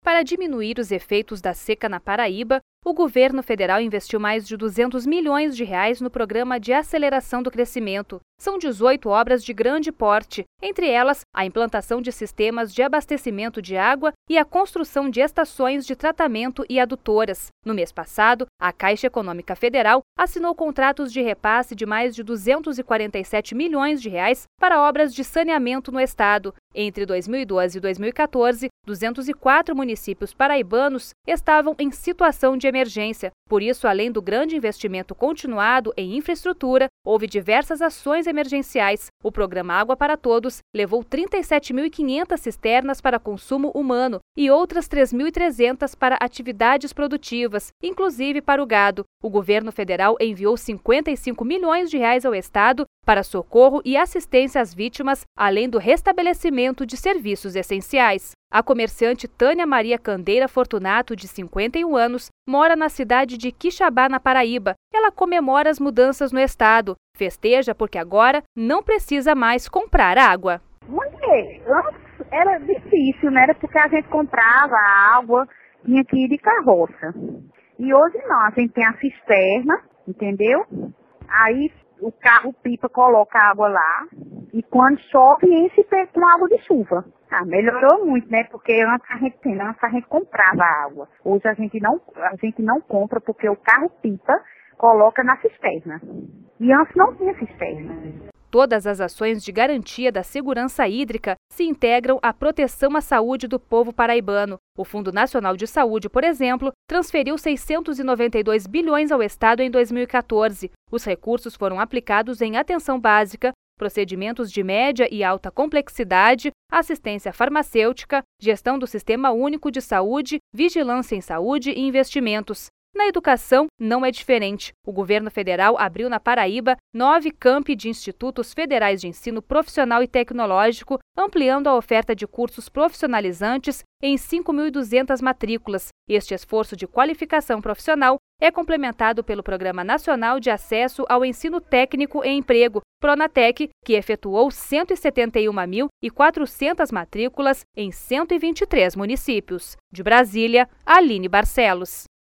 Para diminuir os efeitos da seca na Paraíba, o governo federal investiu mais de R$200 milhões no Programa de Aceleração do Crescimento. São 18 obras de grande porte, entre elas a implantação de sistemas de abastecimento de água e a construção de estações de tratamento e adutoras. No mês passado, a Caixa Econômica Federal assinou contratos de repasse de mais de R$247 milhões para obras de saneamento no estado. Entre 2012 e 2014, 204 municípios paraibanos estavam em situação de emergência. Por isso, além do grande investimento continuado em infraestrutura, houve diversas ações emergenciais. O programa Água para Todos levou 37.500 cisternas para consumo humano e outras 3.300 para atividades produtivas, inclusive para o gado. O governo federal enviou R$55 milhões ao estado para socorro e assistência às vítimas, além do restabelecimento de serviços essenciais. A comerciante Tânia Maria Candeira Fortunato, de 51 anos, mora na cidade de Quixabá, na Paraíba. Ela comemora as mudanças no estado. Festeja porque agora não precisa mais comprar água. Antes era difícil, né? Porque a gente comprava água, tinha que ir de carroça. E hoje não, a gente tem a cisterna, entendeu? Aí o carro-pipa coloca a água lá e quando chove enche com água de chuva. Melhorou muito, né? Porque antes a gente comprava água. Hoje a gente não compra porque o carro-pipa coloca na cisterna. E antes não tinha cisterna. Todas as ações de garantia da segurança hídrica se integram à proteção à saúde do povo paraibano. O Fundo Nacional de Saúde, por exemplo, transferiu 692 bilhões ao estado em 2014. Os recursos foram aplicados em atenção básica, procedimentos de média e alta complexidade, assistência farmacêutica, gestão do Sistema Único de Saúde, vigilância em saúde e investimentos. Na educação, não é diferente. O governo federal abriu na Paraíba 9 campi de institutos federais de ensino profissional e tecnológico, ampliando a oferta de cursos profissionalizantes em 5.200 matrículas. Este esforço de qualificação profissional é complementado pelo Programa Nacional de Acesso ao Ensino Técnico e Emprego, Pronatec, que efetuou 171.400 matrículas em 123 municípios. De Brasília, Aline Barcelos.